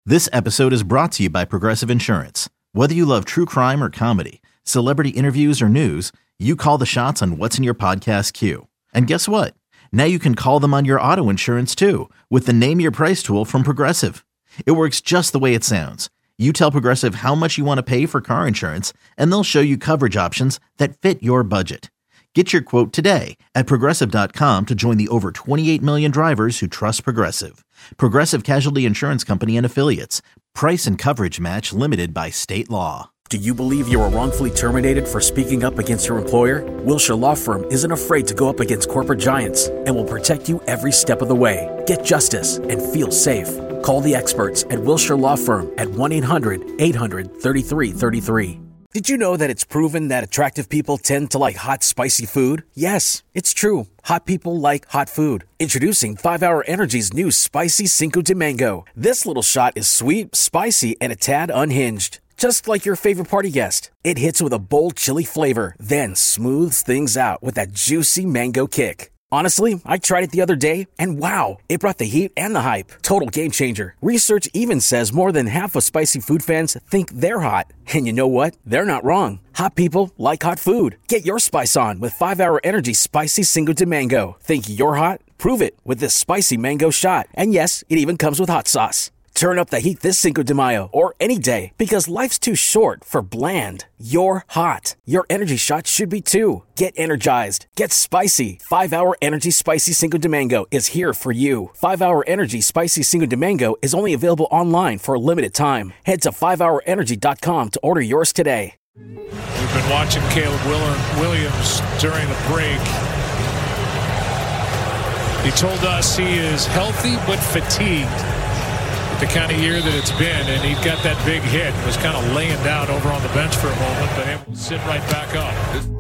This episode is brought to you by Progressive Insurance. Whether you love true crime or comedy, celebrity interviews or news, you call the shots on what's in your podcast queue. And guess what? Now you can call them on your auto insurance too with the Name Your Price tool from Progressive. It works just the way it sounds. You tell Progressive how much you want to pay for car insurance, and they'll show you coverage options that fit your budget. Get your quote today at Progressive.com to join the over 28 million drivers who trust Progressive. Progressive Casualty Insurance Company and Affiliates. Price and coverage match limited by state law. Do you believe you were wrongfully terminated for speaking up against your employer? Wilshire Law Firm isn't afraid to go up against corporate giants and will protect you every step of the way. Get justice and feel safe. Call the experts at Wilshire Law Firm at 1-800-800-3333. Did you know that it's proven that attractive people tend to like hot, spicy food? Yes, it's true. Hot people like hot food. Introducing 5-Hour Energy's new Spicy Cinco de Mango. This little shot is sweet, spicy, and a tad unhinged. Just like your favorite party guest. It hits with a bold chili flavor, then smooths things out with that juicy mango kick. Honestly, I tried it the other day, and wow, it brought the heat and the hype. Total game changer. Research even says more than half of spicy food fans think they're hot. And you know what? They're not wrong. Hot people like hot food. Get your spice on with 5-Hour Energy Spicy Cinco de Mango. Think you're hot? Prove it with this spicy mango shot. And yes, it even comes with hot sauce. Turn up the heat this Cinco de Mayo or any day because life's too short for bland. You're hot. Your energy shot should be too. Get energized. Get spicy. 5-Hour Energy Spicy Cinco de Mango is here for you. 5-Hour Energy Spicy Cinco de Mango is only available online for a limited time. Head to 5hourenergy.com to order yours today. We've been watching Caleb Williams during the break. He told us he is healthy but fatigued. The kind of year that it's been, and he got that big hit, was kind of laying down over on the bench for a moment, but able to sit right back up.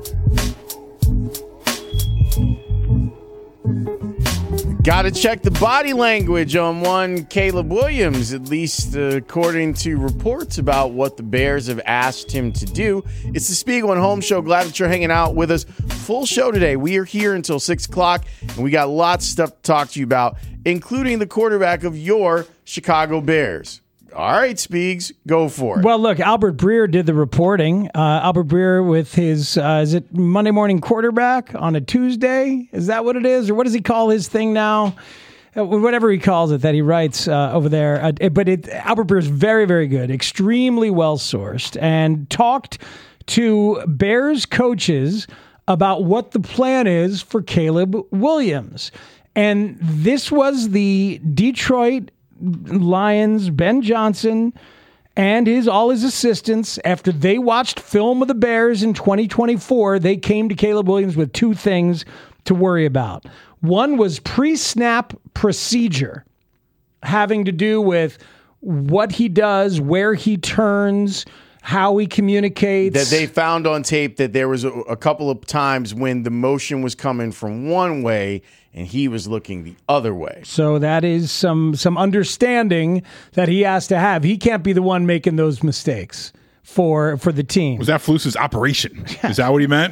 Got to check the body language on one Caleb Williams, at least according to reports about what the Bears have asked him to do. It's the Spiegel and Holmes Show. Glad that you're hanging out with us. Full show today. We are here until 6 o'clock, and we got lots of stuff to talk to you about, including the quarterback of your Chicago Bears. All right, Speegs, go for it. Well, look, Albert Breer did the reporting. Albert Breer with his, is it Monday morning quarterback on a Tuesday? Is that what it is? Or what does he call his thing now? Whatever he calls it that he writes over there. Albert Breer is very, very good, extremely well-sourced, and talked to Bears coaches about what the plan is for Caleb Williams. And this was the Detroit Lions, Ben Johnson, and all his assistants. After they watched film of the Bears in 2024, they came to Caleb Williams with two things to worry about. One was pre-snap procedure, having to do with what he does, where he turns, how he communicates. That they found on tape that there was a couple of times when the motion was coming from one way and he was looking the other way. So that is some understanding that he has to have. He can't be the one making those mistakes for the team. Was that Fluce's operation? Is that what he meant?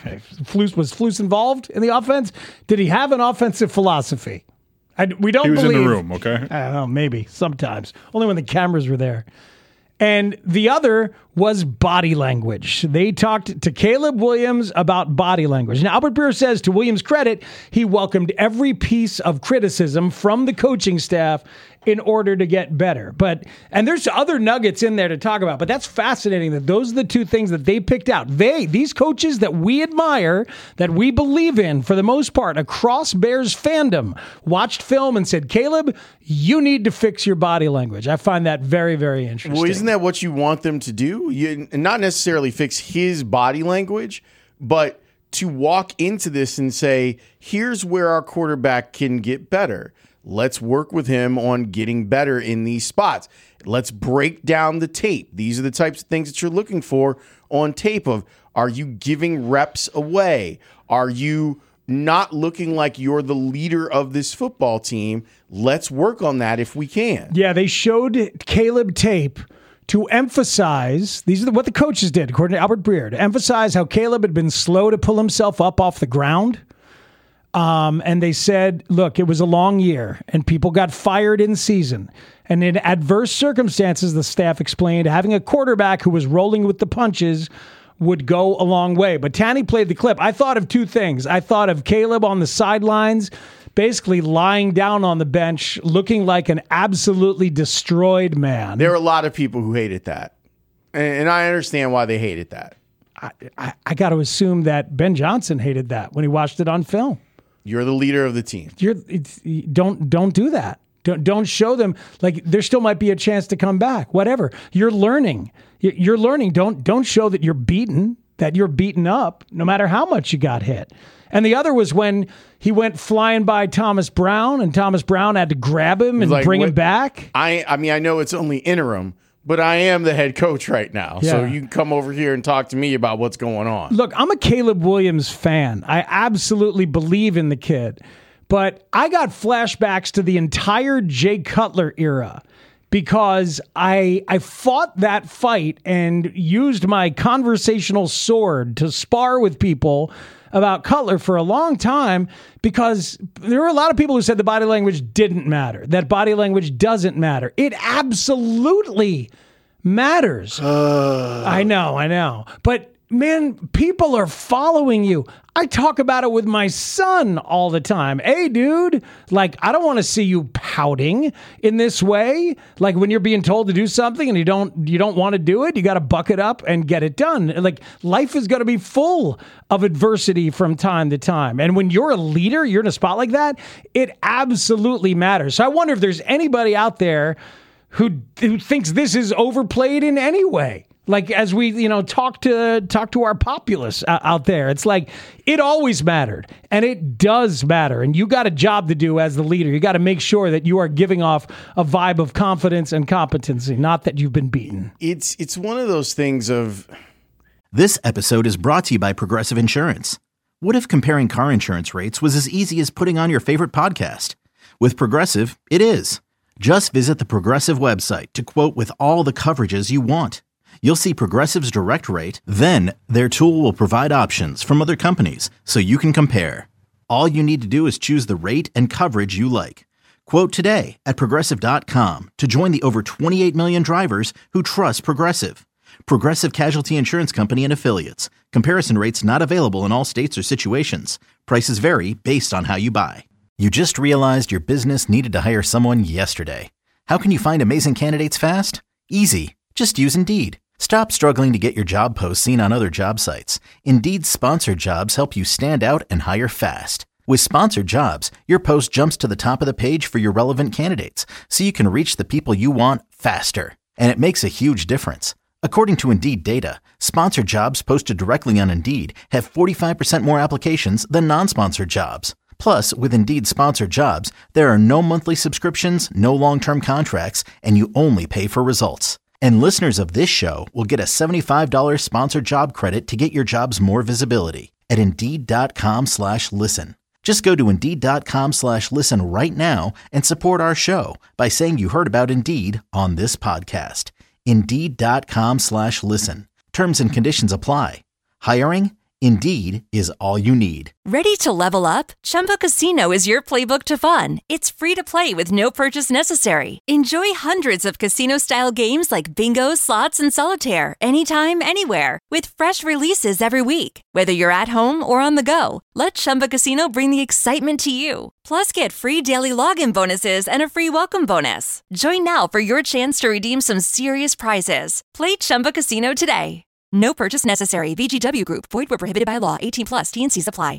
Was Fluce involved in the offense? Did he have an offensive philosophy? We don't believe. He was in the room, okay? I don't know, maybe, sometimes. Only when the cameras were there. And the other was body language. They talked to Caleb Williams about body language. Now, Albert Breer says, to Williams' credit, he welcomed every piece of criticism from the coaching staff in order to get better. And there's other nuggets in there to talk about, but that's fascinating that those are the two things that they picked out. These coaches that we admire, that we believe in for the most part across Bears fandom, watched film and said, Caleb, you need to fix your body language. I find that very, very interesting. Well, isn't that what you want them to do? Not necessarily fix his body language, but to walk into this and say, here's where our quarterback can get better. Let's work with him on getting better in these spots. Let's break down the tape. These are the types of things that you're looking for on tape of, are you giving reps away? Are you not looking like you're the leader of this football team? Let's work on that if we can. Yeah, they showed Caleb tape to emphasize, these are what the coaches did, according to Albert Breer, to emphasize how Caleb had been slow to pull himself up off the ground. And they said, look, it was a long year and people got fired in season. And in adverse circumstances, the staff explained, having a quarterback who was rolling with the punches would go a long way. But Tanny played the clip. I thought of two things. I thought of Caleb on the sidelines, basically lying down on the bench, looking like an absolutely destroyed man. There are a lot of people who hated that. And I understand why they hated that. I got to assume that Ben Johnson hated that when he watched it on film. You're the leader of the team. Don't do that. Don't show them like there still might be a chance to come back. Whatever. You're learning. You're learning. Don't show that you're beaten, that you're beaten up, no matter how much you got hit. And the other was when he went flying by Thomas Brown, and Thomas Brown had to grab him and bring him back. I mean, I know it's only interim, but I am the head coach right now. Yeah. So you can come over here and talk to me about what's going on. Look, I'm a Caleb Williams fan. I absolutely believe in the kid. But I got flashbacks to the entire Jay Cutler era because I fought that fight and used my conversational sword to spar with people about Cutler for a long time because there were a lot of people who said the body language didn't matter, that body language doesn't matter. It absolutely matters. I know. But man, people are following you. I talk about it with my son all the time. Hey, dude, like, I don't want to see you pouting in this way. Like when you're being told to do something and you don't want to do it, you got to buck it up and get it done. Like life is going to be full of adversity from time to time. And when you're a leader, you're in a spot like that, it absolutely matters. So I wonder if there's anybody out there who thinks this is overplayed in any way. Like as we, talk to our populace out there, it's like it always mattered and it does matter. And you got a job to do as the leader. You got to make sure that you are giving off a vibe of confidence and competency, not that you've been beaten. It's one of those things of. This episode is brought to you by Progressive Insurance. What if comparing car insurance rates was as easy as putting on your favorite podcast? With Progressive, it is. Just visit the Progressive website to quote with all the coverages you want. You'll see Progressive's direct rate, then their tool will provide options from other companies so you can compare. All you need to do is choose the rate and coverage you like. Quote today at Progressive.com to join the over 28 million drivers who trust Progressive. Progressive Casualty Insurance Company and Affiliates. Comparison rates not available in all states or situations. Prices vary based on how you buy. You just realized your business needed to hire someone yesterday. How can you find amazing candidates fast? Easy. Just use Indeed. Stop struggling to get your job posts seen on other job sites. Indeed's sponsored jobs help you stand out and hire fast. With sponsored jobs, your post jumps to the top of the page for your relevant candidates, so you can reach the people you want faster. And it makes a huge difference. According to Indeed data, sponsored jobs posted directly on Indeed have 45% more applications than non-sponsored jobs. Plus, with Indeed sponsored jobs, there are no monthly subscriptions, no long-term contracts, and you only pay for results. And listeners of this show will get a $75 sponsored job credit to get your jobs more visibility at Indeed.com/listen. Just go to Indeed.com/listen right now and support our show by saying you heard about Indeed on this podcast. Indeed.com/listen. Terms and conditions apply. Hiring? Indeed is all you need. Ready to level up? Chumba Casino is your playbook to fun. It's free to play with no purchase necessary. Enjoy hundreds of casino-style games like bingo, slots, and solitaire anytime, anywhere with fresh releases every week. Whether you're at home or on the go, let Chumba Casino bring the excitement to you. Plus, get free daily login bonuses and a free welcome bonus. Join now for your chance to redeem some serious prizes. Play Chumba Casino today. No purchase necessary. VGW Group. Void where prohibited by law. 18+. T&Cs apply.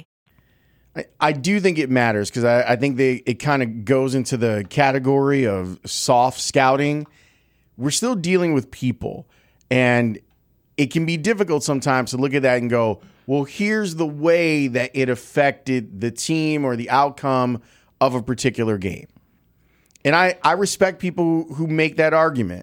I do think it matters because I think it kind of goes into the category of soft scouting. We're still dealing with people, and it can be difficult sometimes to look at that and go, well, here's the way that it affected the team or the outcome of a particular game. And I respect people who make that argument.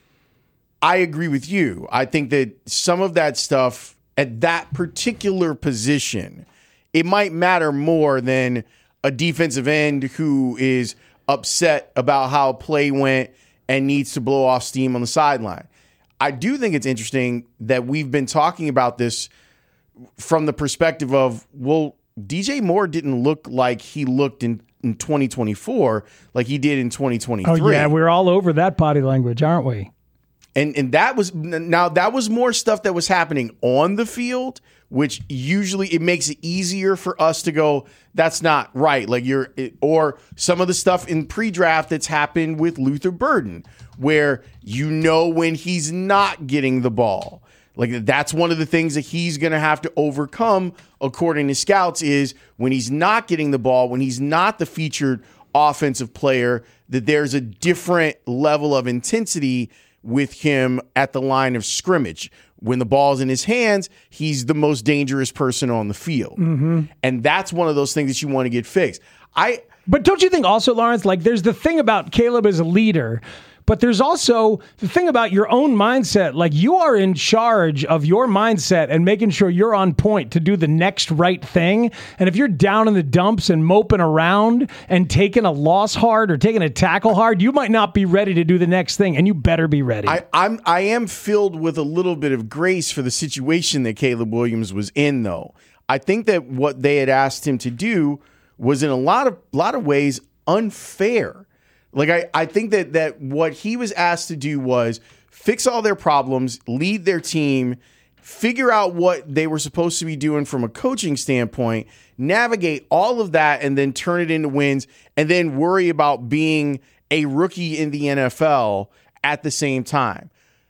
I agree with you. I think that some of that stuff at that particular position, it might matter more than a defensive end who is upset about how play went and needs to blow off steam on the sideline. I do think it's interesting that we've been talking about this from the perspective of, well, DJ Moore didn't look like he looked in 2024 like he did in 2023. Oh, yeah, we're all over that body language, aren't we? And that was more stuff that was happening on the field, which usually it makes it easier for us to go, that's not right. Like or some of the stuff in pre-draft that's happened with Luther Burden, where when he's not getting the ball. Like that's one of the things that he's going to have to overcome, according to scouts, is when he's not getting the ball, when he's not the featured offensive player, that there's a different level of intensity with him at the line of scrimmage. When the ball's in his hands, he's the most dangerous person on the field. Mm-hmm. And that's one of those things that you want to get fixed. But don't you think also, Lawrence, like there's the thing about Caleb as a leader, but there's also the thing about your own mindset. Like you are in charge of your mindset and making sure you're on point to do the next right thing. And if you're down in the dumps and moping around and taking a loss hard or taking a tackle hard, you might not be ready to do the next thing, and you better be ready. I am filled with a little bit of grace for the situation that Caleb Williams was in, though. I think that what they had asked him to do was in a lot of ways unfair. Like I think that what he was asked to do was fix all their problems, lead their team, figure out what they were supposed to be doing from a coaching standpoint, navigate all of that, and then turn it into wins, and then worry about being a rookie in the NFL at the same time.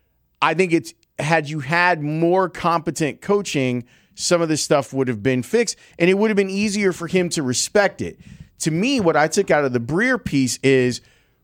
I think had you had more competent coaching, some of this stuff would have been fixed, and it would have been easier for him to respect it. To me, what I took out of the Breer piece is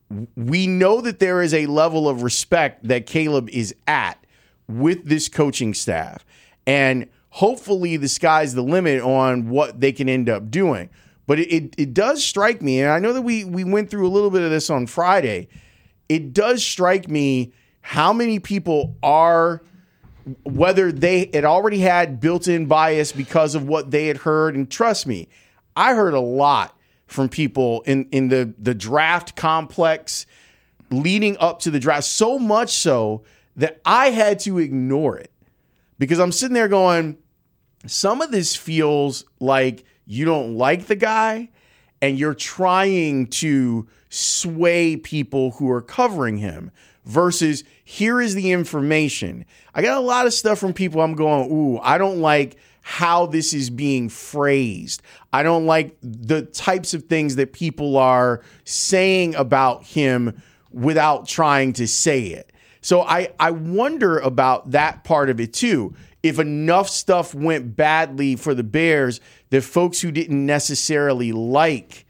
we know that there is a level of respect that Caleb is at with this coaching staff. And hopefully the sky's the limit on what they can end up doing. But it does strike me, and I know that we went through a little bit of this on Friday. It does strike me how many people are, whether they had already had built-in bias because of what they had heard. And trust me, I heard a lot from people in the draft complex leading up to the draft, so much so that I had to ignore it because I'm sitting there going, some of this feels like you don't like the guy and you're trying to sway people who are covering him versus here is the information. I got a lot of stuff from people I'm going, ooh, I don't like how this is being phrased. I don't like the types of things that people are saying about him without trying to say it. So I wonder about that part of it too. If enough stuff went badly for the Bears that folks who didn't necessarily like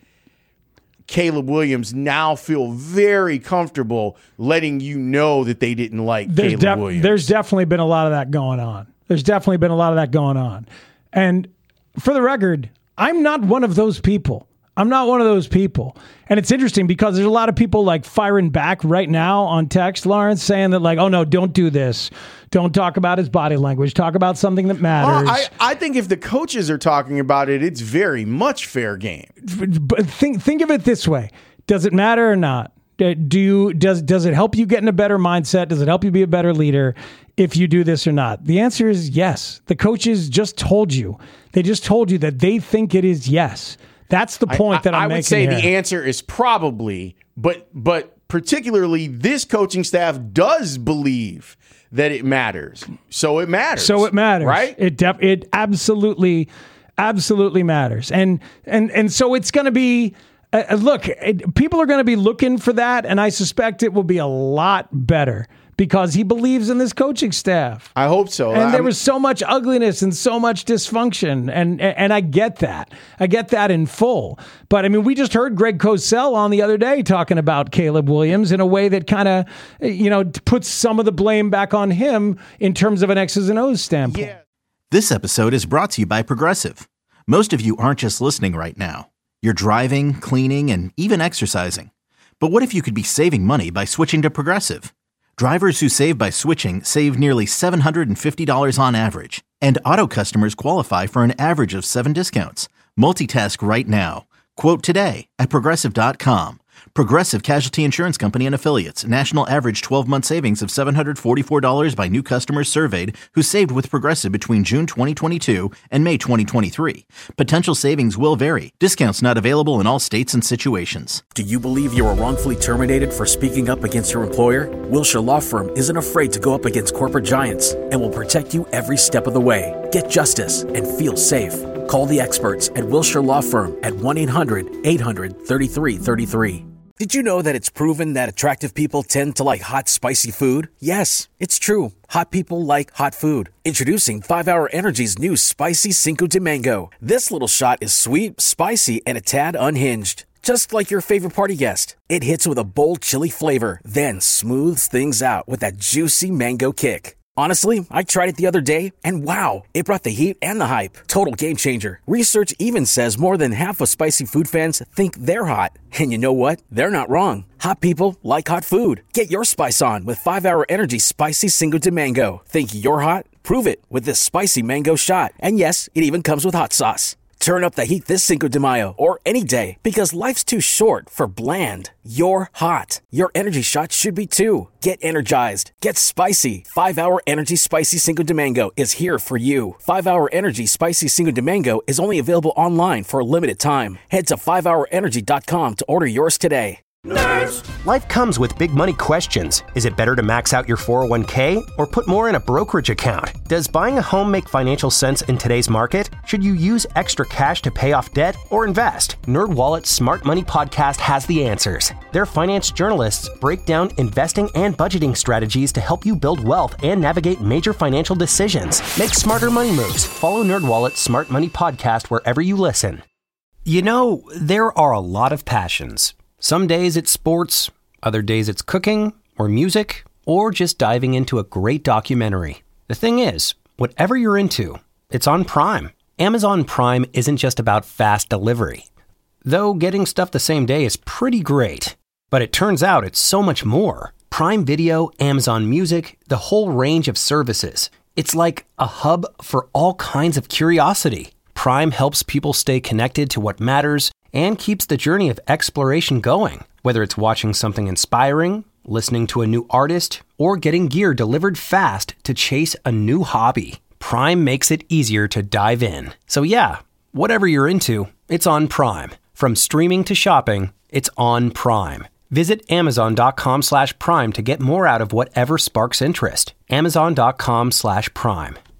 Caleb Williams now feel very comfortable letting you know that they didn't like Caleb Williams. There's definitely been a lot of that going on. And for the record, I'm not one of those people. And it's interesting because there's a lot of people like firing back right now on text, Lawrence, saying that like, oh no, don't do this. Don't talk about his body language. Talk about something that matters. I think if the coaches are talking about it, it's very much fair game. But think of it this way. Does it matter or not? Does it help you get in a better mindset? Does it help you be a better leader if you do this or not? The answer is yes. The coaches just told you. They just told you that they think it is yes. That's the point that I'm making. I would say the answer is probably, but particularly this coaching staff does believe that it matters. So it matters. Right? It absolutely matters. And so it's going to be look, people are going to be looking for that, and I suspect it will be a lot better because he believes in this coaching staff. I hope so. And there was so much ugliness and so much dysfunction, and I get that. I get that in full. But, I mean, we just heard Greg Cosell on the other day talking about Caleb Williams in a way that kind of, puts some of the blame back on him in terms of an X's and O's standpoint. Yeah. This episode is brought to you by Progressive. Most of you aren't just listening right now. You're driving, cleaning, and even exercising. But what if you could be saving money by switching to Progressive? Drivers who save by switching save nearly $750 on average. And auto customers qualify for an average of 7 discounts. Multitask right now. Quote today at Progressive.com. Progressive Casualty Insurance Company and Affiliates. National average 12-month savings of $744 by new customers surveyed who saved with Progressive between June 2022 and May 2023. Potential savings will vary. Discounts not available in all states and situations. Do you believe you were wrongfully terminated for speaking up against your employer? Wilshire Law Firm isn't afraid to go up against corporate giants and will protect you every step of the way. Get justice and feel safe. Call the experts at Wilshire Law Firm at 1-800-800-3333. Did you know that it's proven that attractive people tend to like hot, spicy food? Yes, it's true. Hot people like hot food. Introducing 5-Hour Energy's new Spicy Cinco de Mango. This little shot is sweet, spicy, and a tad unhinged. Just like your favorite party guest. It hits with a bold chili flavor, then smooths things out with that juicy mango kick. Honestly, I tried it the other day, and wow, it brought the heat and the hype. Total game changer. Research even says more than half of spicy food fans think they're hot. And you know what? They're not wrong. Hot people like hot food. Get your spice on with 5-Hour Energy Spicy Cinco de Mango. Think you're hot? Prove it with this spicy mango shot. And yes, it even comes with hot sauce. Turn up the heat this Cinco de Mayo or any day because life's too short for bland. You're hot. Your energy shot should be too. Get energized. Get spicy. 5-Hour Energy Spicy Cinco de Mango is here for you. 5-Hour Energy Spicy Cinco de Mango is only available online for a limited time. Head to 5hourenergy.com to order yours today. Nerds! Life comes with big money questions. Is it better to max out your 401k or put more in a brokerage account? Does buying a home make financial sense in today's market? Should you use extra cash to pay off debt or invest? NerdWallet's Smart Money Podcast has the answers. Their finance journalists break down investing and budgeting strategies to help you build wealth and navigate major financial decisions. Make smarter money moves. Follow NerdWallet's Smart Money Podcast wherever you listen. You know, there are a lot of passions. Some days it's sports, other days it's cooking, or music, or just diving into a great documentary. The thing is, whatever you're into, it's on Prime. Amazon Prime isn't just about fast delivery. Though getting stuff the same day is pretty great. But it turns out it's so much more. Prime Video, Amazon Music, the whole range of services. It's like a hub for all kinds of curiosity. Prime helps people stay connected to what matters and keeps the journey of exploration going, whether it's watching something inspiring, listening to a new artist, or getting gear delivered fast to chase a new hobby. Prime makes it easier to dive in. So yeah, whatever you're into, it's on Prime. From streaming to shopping, it's on Prime. Visit Amazon.com/Prime to get more out of whatever sparks interest. Amazon.com/Prime.